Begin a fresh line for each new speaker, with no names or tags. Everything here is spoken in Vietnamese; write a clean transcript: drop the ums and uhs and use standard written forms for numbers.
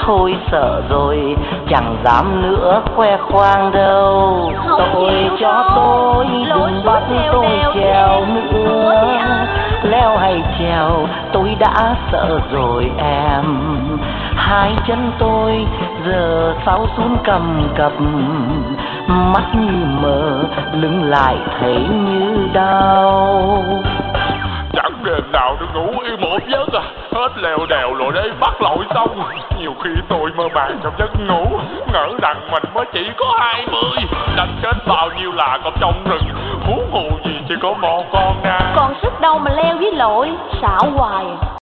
Thôi sợ rồi, chẳng dám nữa khoe khoang đâu. Tội cho tôi, đừng bắt tôi trèo nữa. Leo hay trèo, tôi đã sợ rồi em. Hai chân tôi giờ sao run cầm cập, mắt như mờ, lưng lại thấy như đau.
Chẳng đêm nào được ngủ yên một giấc à. Hết leo đèo rồi đấy bắt lội xong. Nhiều khi tôi mơ màng trong giấc ngủ, ngỡ rằng mình mới chỉ có 20, đánh chết bao nhiêu là còn trong rừng, huống hồ gì chỉ có một con na.
Còn sức đâu mà leo với lội, xạo hoài.